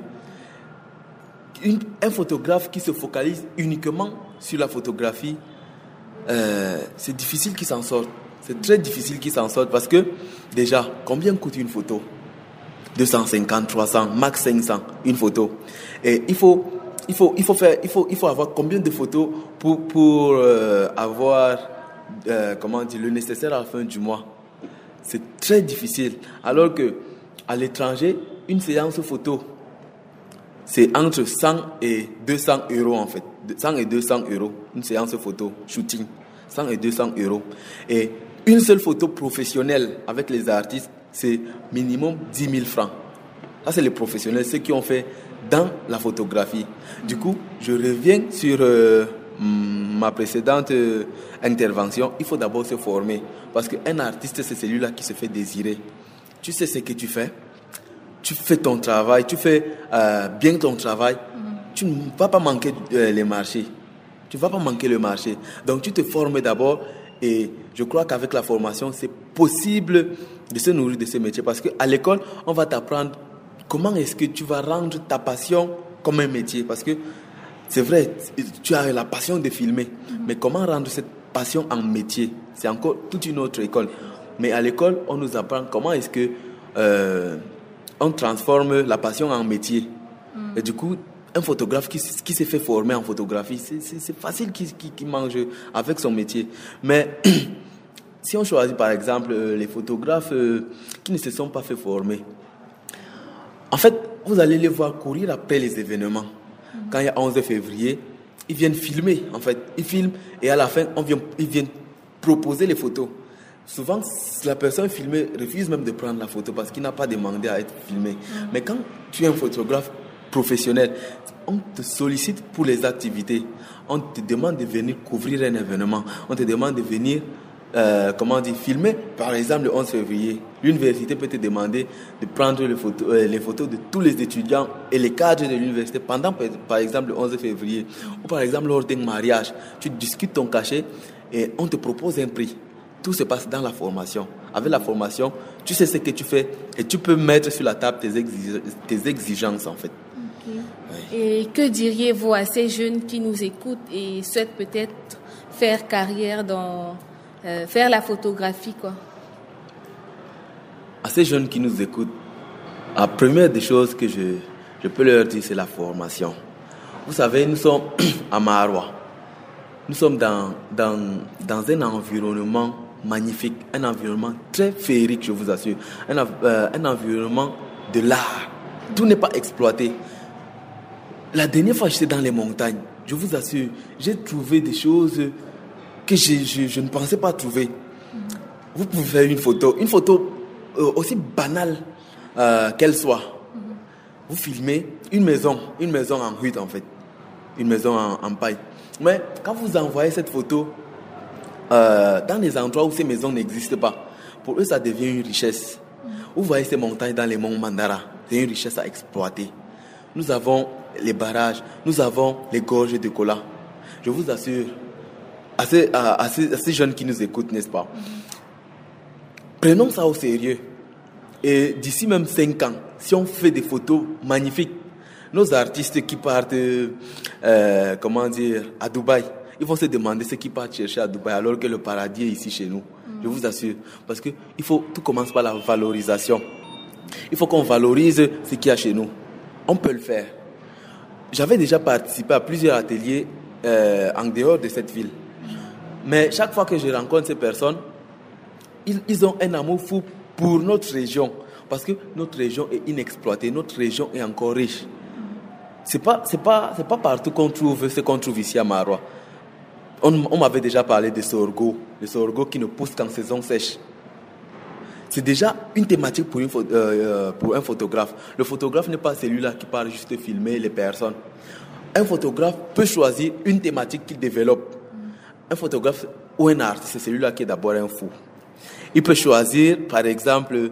Speaker 3: Une, un photographe qui se focalise uniquement sur la photographie, euh, c'est difficile qu'il s'en sorte. C'est très difficile qu'il s'en sorte parce que, déjà, combien coûte une photo ? deux cent cinquante, trois cents, max cinq cents, une photo. Et il faut, il faut, il faut faire, il faut, il faut avoir combien de photos pour, pour euh, avoir, euh, comment dire, le nécessaire à la fin du mois. C'est très difficile. Alors que à l'étranger, une séance photo, c'est entre cent et deux cents euros en fait. cent et deux cents euros, une séance photo, shooting. cent et deux cents euros. Et une seule photo professionnelle avec les artistes, c'est minimum dix mille francs. Ça, c'est les professionnels, ceux qui ont fait dans la photographie. Du coup, je reviens sur euh, ma précédente euh, intervention. Il faut d'abord se former. Parce qu'un artiste, c'est celui-là qui se fait désirer. Tu sais ce que tu fais. Tu fais ton travail. Tu fais euh, bien ton travail. Mm-hmm. Tu ne vas pas manquer euh, les marchés. Tu ne vas pas manquer le marché. Donc, tu te formes d'abord. Et je crois qu'avec la formation, c'est possible de se nourrir de ce métier. Parce qu'à l'école, on va t'apprendre comment est-ce que tu vas rendre ta passion comme un métier. Parce que c'est vrai, tu as la passion de filmer. Mm-hmm. Mais comment rendre cette passion en métier? C'est encore toute une autre école. Mais à l'école, on nous apprend comment est-ce que euh, on transforme la passion en métier. Mm-hmm. Et du coup, un photographe qui, qui s'est fait former en photographie, c'est, c'est, c'est facile qu'il, qu'il, qu'il mange avec son métier. Mais si on choisit par exemple les photographes qui ne se sont pas fait former, en fait, vous allez les voir courir après les événements. Quand il y a onze février, ils viennent filmer, en fait. Ils filment et à la fin, on vient, ils viennent proposer les photos. Souvent, la personne filmée refuse même de prendre la photo parce qu'il n'a pas demandé à être filmé. Mais quand tu es un photographe professionnel, on te sollicite pour les activités. On te demande de venir couvrir un événement. On te demande de venir, euh, comment dire, filmer. Par exemple, le onze février, l'université peut te demander de prendre les photos, euh, les photos de tous les étudiants et les cadres de l'université pendant, par exemple, le onze février. Ou par exemple, lors d'un mariage, tu discutes ton cachet et on te propose un prix. Tout se passe dans la formation. Avec la formation, tu sais ce que tu fais et tu peux mettre sur la table tes, exig- tes exigences, en fait.
Speaker 1: Oui. Et que diriez-vous à ces jeunes qui nous écoutent et souhaitent peut-être faire carrière dans euh, faire la photographie, quoi?
Speaker 3: À ces jeunes qui nous écoutent, la première des choses que je, je peux leur dire, c'est la formation. Vous savez, nous sommes à Maroua. Nous sommes dans, dans, dans un environnement magnifique, un environnement très féerique, je vous assure. Un, euh, un environnement de l'art. Tout n'est pas exploité. La dernière fois, j'étais dans les montagnes. Je vous assure, j'ai trouvé des choses que je, je, je ne pensais pas trouver. Vous pouvez faire une photo, une photo euh, aussi banale euh, qu'elle soit. vous filmez une maison, une maison en hutte en fait, une maison en, en paille. Mais quand vous envoyez cette photo euh, dans des endroits où ces maisons n'existent pas, pour eux ça devient une richesse. Vous voyez ces montagnes dans les monts Mandara, c'est une richesse à exploiter. Nous avons les barrages, nous avons les gorges de cola. Je vous assure, à ces, à, à ces, à ces jeunes qui nous écoutent, n'est-ce pas? Prenons ça au sérieux. Et d'ici même cinq ans, si on fait des photos magnifiques, nos artistes qui partent, euh, comment dire, à Dubaï, ils vont se demander ce qu'ils partent chercher à Dubaï alors que le paradis est ici chez nous. Je vous assure. Parce que il faut, tout commence par la valorisation. Il faut qu'on valorise ce qu'il y a chez nous. On peut le faire. J'avais déjà participé à plusieurs ateliers euh, en dehors de cette ville. Mais chaque fois que je rencontre ces personnes, ils, ils ont un amour fou pour notre région. Parce que notre région est inexploitée, notre région est encore riche. C'est pas, c'est pas, c'est pas partout qu'on trouve ce qu'on trouve ici à Maroua. On, on m'avait déjà parlé de sorgho, le sorgho qui ne pousse qu'en saison sèche. C'est déjà une thématique pour, une, euh, pour un photographe. Le photographe n'est pas celui-là qui parle juste de filmer les personnes. Un photographe peut choisir une thématique qu'il développe. Un photographe ou un artiste, c'est celui-là qui est d'abord un fou. Il peut choisir, par exemple,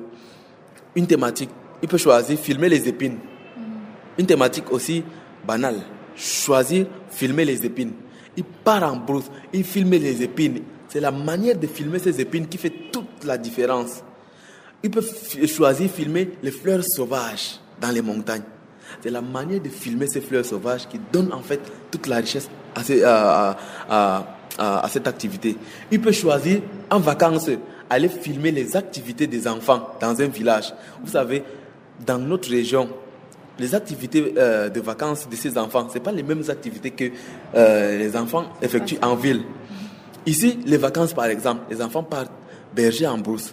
Speaker 3: une thématique. Il peut choisir filmer les épines. Une thématique aussi banale. Choisir filmer les épines. Il part en brousse, il filme les épines. C'est la manière de filmer ces épines qui fait toute la différence. Il peut f- choisir filmer les fleurs sauvages dans les montagnes. C'est la manière de filmer ces fleurs sauvages qui donne en fait toute la richesse à, ces, à, à, à, à cette activité. Il peut choisir en vacances aller filmer les activités des enfants dans un village. Vous savez, dans notre région, les activités euh, de vacances de ces enfants, ce n'est pas les mêmes activités que euh, les enfants effectuent en ville. Ici, les vacances par exemple, les enfants partent berger en brousse.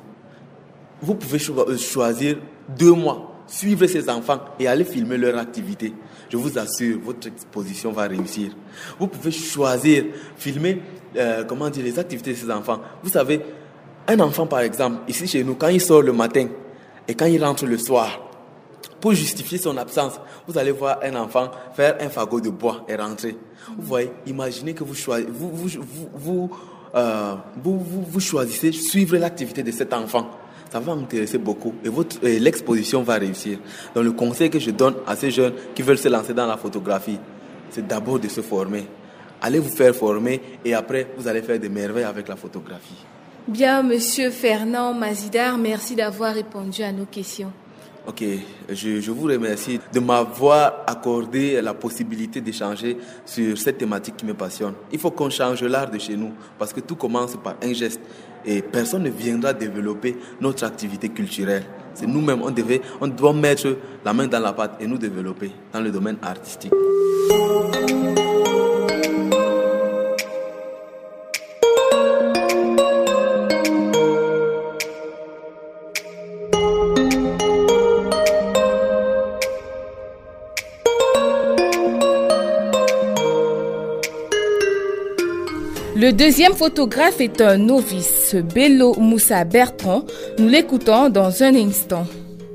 Speaker 3: Vous pouvez cho- choisir deux mois, suivre ces enfants et aller filmer leur activité. Je vous assure, votre exposition va réussir. Vous pouvez choisir, filmer euh, comment dire, les activités de ces enfants. Vous savez, un enfant par exemple, ici chez nous, quand il sort le matin et quand il rentre le soir, pour justifier son absence, vous allez voir un enfant faire un fagot de bois et rentrer. Vous voyez, imaginez que vous, choisissez, vous, vous, vous, vous, euh, vous, vous, vous choisissez suivre l'activité de cet enfant. Ça va m'intéresser beaucoup et, votre, et l'exposition va réussir. Donc le conseil que je donne à ces jeunes qui veulent se lancer dans la photographie, c'est d'abord de se former. Allez vous faire former et après, vous allez faire des merveilles avec la photographie.
Speaker 1: Bien, Monsieur Fernand Mazidar, merci d'avoir répondu à nos questions.
Speaker 3: Ok, je, je vous remercie de m'avoir accordé la possibilité d'échanger sur cette thématique qui me passionne. Il faut qu'on change l'art de chez nous parce que tout commence par un geste et personne ne viendra développer notre activité culturelle. C'est nous-mêmes, on, devait, on doit mettre la main dans la pâte et nous développer dans le domaine artistique.
Speaker 1: Le deuxième photographe est un novice, Bello Moussa Bertrand. Nous l'écoutons dans un instant.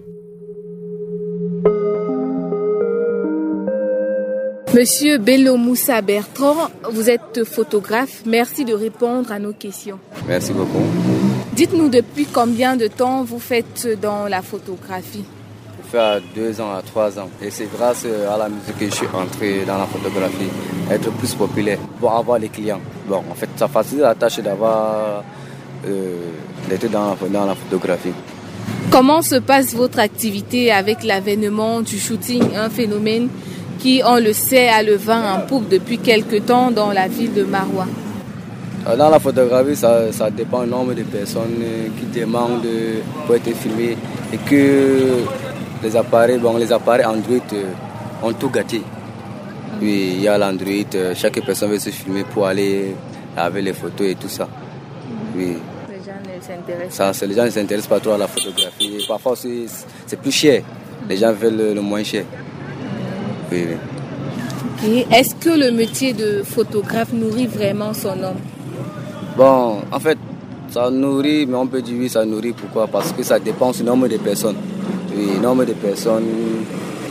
Speaker 1: Monsieur Bello Moussa Bertrand, vous êtes photographe. Merci de répondre à nos questions.
Speaker 4: Merci beaucoup.
Speaker 1: Dites-nous depuis combien de temps vous faites dans la photographie?
Speaker 4: Ça fait à deux ans, à trois ans. Et c'est grâce à la musique que je suis entré dans la photographie. Être plus populaire pour avoir les clients. Bon, en fait, ça facilite la tâche d'avoir euh, d'être dans la, dans la photographie.
Speaker 1: Comment se passe votre activité avec l'avènement du shooting, un phénomène qui, on le sait, a le vent en poupe depuis quelque temps dans la ville de Maroua?
Speaker 4: Dans la photographie, ça, ça dépend du nombre de personnes qui demandent pour être filmées et que les appareils, bon, les appareils Android ont tout gâté. Oui, il y a l'Android, chaque personne veut se filmer pour aller avec les photos et tout ça. Oui.
Speaker 1: Les gens ne s'intéressent
Speaker 4: ça, les gens ne s'intéressent pas trop à la photographie. Et parfois, c'est, c'est plus cher. Les gens veulent le, le moins cher. Oui, oui.
Speaker 1: Et est-ce que le métier de photographe nourrit vraiment son homme?
Speaker 4: Bon, en fait, ça nourrit, mais on peut dire oui, ça nourrit. Pourquoi? Parce que ça dépend du nombre de personnes. Oui, le nombre de personnes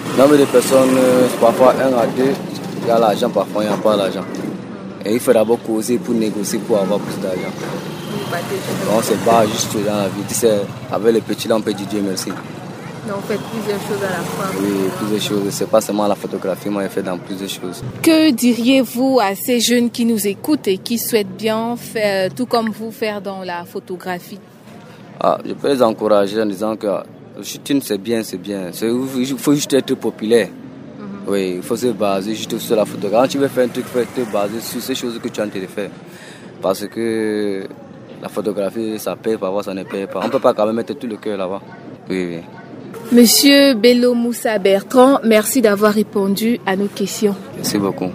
Speaker 4: Nombre de personnes, parfois un à deux, il y a l'argent, parfois il n'y a pas l'argent. Et il faut d'abord causer pour négocier pour avoir plus d'argent. On se bat juste dans la vie. Tu sais, avec les petits là, on peut dire Dieu merci.
Speaker 1: Donc on fait plusieurs choses à la fois.
Speaker 4: Oui, plusieurs choses. C'est pas seulement la photographie, moi, je fais dans plusieurs choses.
Speaker 1: Que diriez-vous à ces jeunes qui nous écoutent et qui souhaitent bien faire, tout comme vous, faire dans la photographie?
Speaker 4: Ah, je peux les encourager en disant que le shooting c'est bien, c'est bien. C'est, il faut juste être populaire. Mm-hmm. Oui, il faut se baser juste sur la photographie. Quand tu veux faire un truc, il faut te baser sur ces choses que tu es en train de faire. Parce que la photographie, ça paye, parfois ça ne paye pas. On ne peut pas quand même mettre tout le cœur là-bas. Oui, oui.
Speaker 1: Monsieur Bello Moussa Bertrand, merci d'avoir répondu à nos questions.
Speaker 4: Merci beaucoup.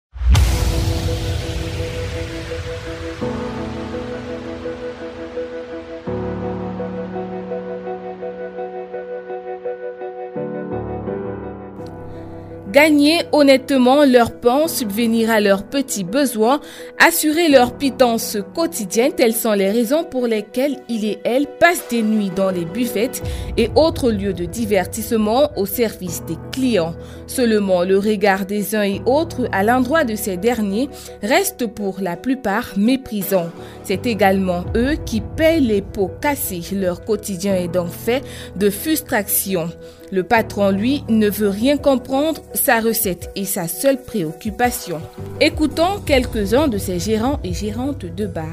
Speaker 1: Gagner honnêtement leur pain, subvenir à leurs petits besoins, assurer leur pitance quotidienne, telles sont les raisons pour lesquelles il et elle passent des nuits dans les buffettes et autres lieux de divertissement au service des clients. Seulement, le regard des uns et autres à l'endroit de ces derniers reste pour la plupart méprisant. C'est également eux qui paient les pots cassés. Leur quotidien est donc fait de frustration. Le patron, lui, ne veut rien comprendre, sa recette est sa seule préoccupation. Écoutons quelques-uns de ces gérants et gérantes de bar.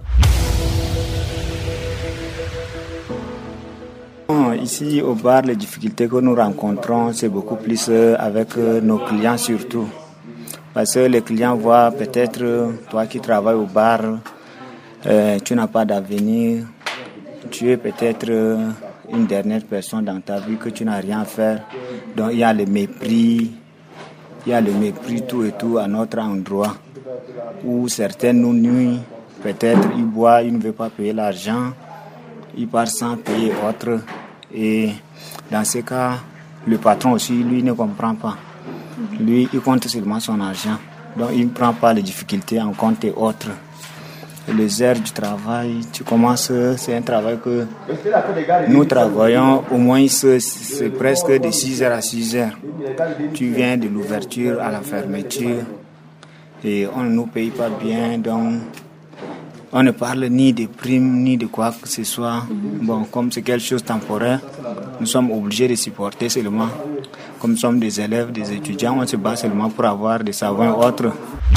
Speaker 5: Ici au bar, les difficultés que nous rencontrons, c'est beaucoup plus avec nos clients surtout. Parce que les clients voient peut-être, toi qui travailles au bar, euh, tu n'as pas d'avenir, tu es peut-être une dernière personne dans ta vie, que tu n'as rien à faire. Donc il y a le mépris, il y a le mépris tout et tout à notre endroit. Où certains nous nuisent, peut-être ils boivent, ils ne veulent pas payer l'argent, ils partent sans payer autre. Et dans ce cas, le patron aussi, lui, ne comprend pas. Lui, il compte seulement son argent. Donc il ne prend pas les difficultés en compte et autres. Les heures du travail, tu commences, c'est un travail que nous travaillons au moins, c'est, c'est presque de six heures à six heures. Tu viens de l'ouverture à la fermeture et on ne nous paye pas bien, donc on ne parle ni de primes, ni de quoi que ce soit. Bon, comme c'est quelque chose de temporaire, nous sommes obligés de supporter seulement. Comme nous sommes des élèves, des étudiants, on se bat seulement pour avoir des savants autres.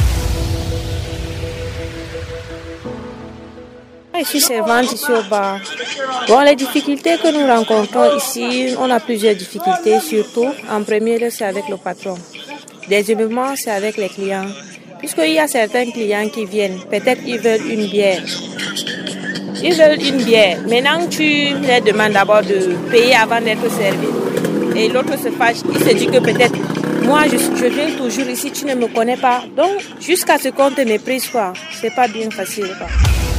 Speaker 6: Je suis servante ici au bar. Bon, les difficultés que nous rencontrons ici, on a plusieurs difficultés, surtout. En premier, c'est avec le patron. Deuxièmement, c'est avec les clients. Puisqu'il y a certains clients qui viennent, peut-être ils veulent une bière. Ils veulent une bière. Maintenant, tu leur demandes d'abord de payer avant d'être servi. Et l'autre se fâche. Il se dit que peut-être, moi, je, je viens toujours ici, tu ne me connais pas. Donc, jusqu'à ce qu'on te méprise, quoi. C'est pas bien facile, quoi.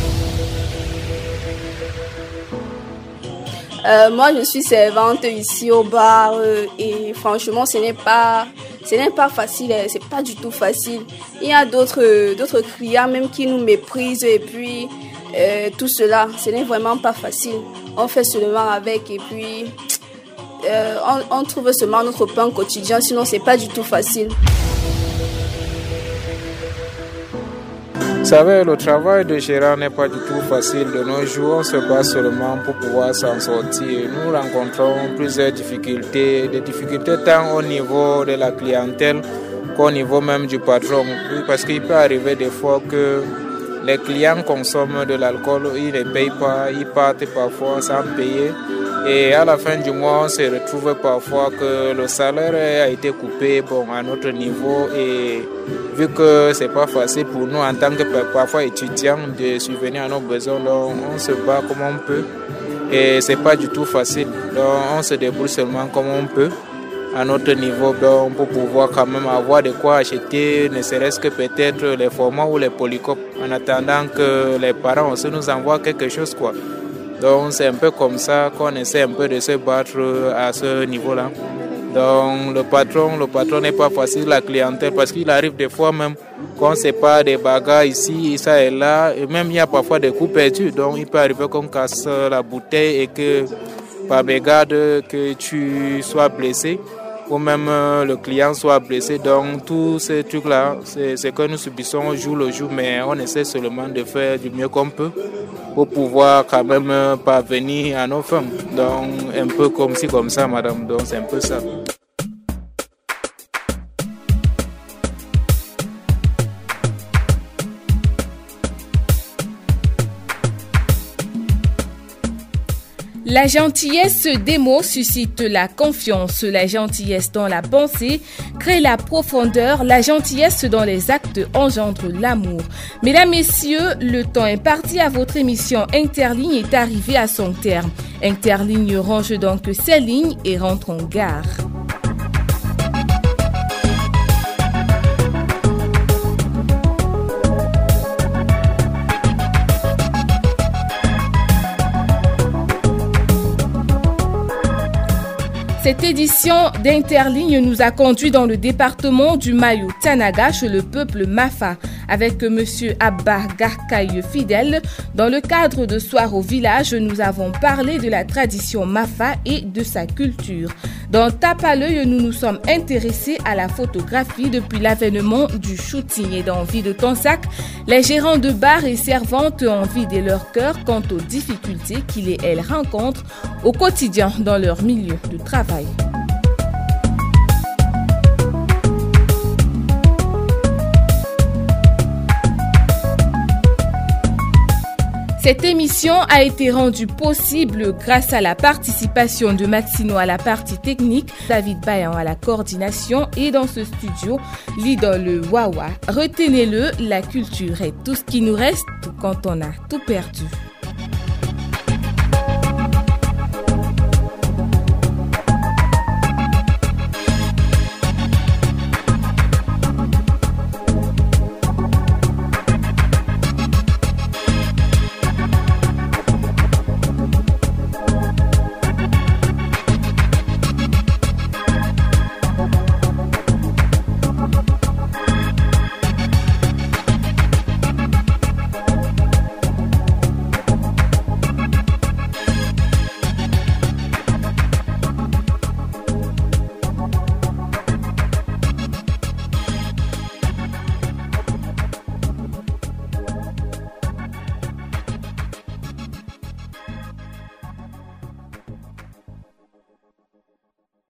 Speaker 7: Euh, moi, je suis servante ici au bar euh, et franchement, ce n'est pas, ce n'est pas facile, c'est pas du tout facile. Il y a d'autres, euh, d'autres clients même qui nous méprisent et puis euh, tout cela, ce n'est vraiment pas facile. On fait seulement avec et puis euh, on, on trouve seulement notre pain quotidien, sinon c'est pas du tout facile.
Speaker 8: Vous savez, le travail de gérant n'est pas du tout facile. De nos jours, on se bat seulement pour pouvoir s'en sortir. Nous rencontrons plusieurs difficultés, des difficultés tant au niveau de la clientèle qu'au niveau même du patron. Oui, parce qu'il peut arriver des fois que les clients consomment de l'alcool, ils ne payent pas, ils partent parfois sans payer. Et à la fin du mois, on se retrouve parfois que le salaire a été coupé bon, à notre niveau. Et vu que ce n'est pas facile pour nous en tant que parfois étudiants de subvenir à nos besoins, donc on se bat comme on peut. Et ce n'est pas du tout facile. Donc on se débrouille seulement comme on peut à notre niveau donc, pour pouvoir quand même avoir de quoi acheter, ne serait-ce que peut-être les formats ou les polycopes, en attendant que les parents aussi nous envoient quelque chose, quoi. Donc c'est un peu comme ça qu'on essaie un peu de se battre à ce niveau-là. Donc le patron, le patron n'est pas facile, la clientèle, parce qu'il arrive des fois même qu'on ne sait pas des bagarres ici, ça et là, et même il y a parfois des coups perdus. Donc il peut arriver qu'on casse la bouteille et que par mégarde que tu sois blessé. ou même euh, le client soit blessé. Donc tous ces trucs-là, c'est ce que nous subissons jour le jour, mais on essaie seulement de faire du mieux qu'on peut pour pouvoir quand même euh, parvenir à nos fins. Donc un peu comme ci, comme ça, madame. Donc c'est un peu ça.
Speaker 1: La gentillesse des mots suscite la confiance, la gentillesse dans la pensée crée la profondeur, la gentillesse dans les actes engendre l'amour. Mesdames, Messieurs, le temps imparti à votre émission Interligne est arrivé à son terme. Interligne range donc ses lignes et rentre en gare. Cette édition d'Interligne nous a conduit dans le département du Mayo-Tanaga chez le peuple Mafa avec M. Abba Garkaï Fidèle. Dans le cadre de Soir au village, nous avons parlé de la tradition Mafa et de sa culture. Dans Tape à l'œil, nous nous sommes intéressés à la photographie depuis l'avènement du shooting. Et dans Vie de ton sac, les gérants de bars et servantes ont vidé leur cœur quant aux difficultés qu'ils et elles rencontrent au quotidien dans leur milieu de travail. Cette émission a été rendue possible grâce à la participation de Maxino à la partie technique, David Bayan à la coordination et dans ce studio, l'idole Wawa. Retenez-le, la culture est tout ce qui nous reste quand on a tout perdu.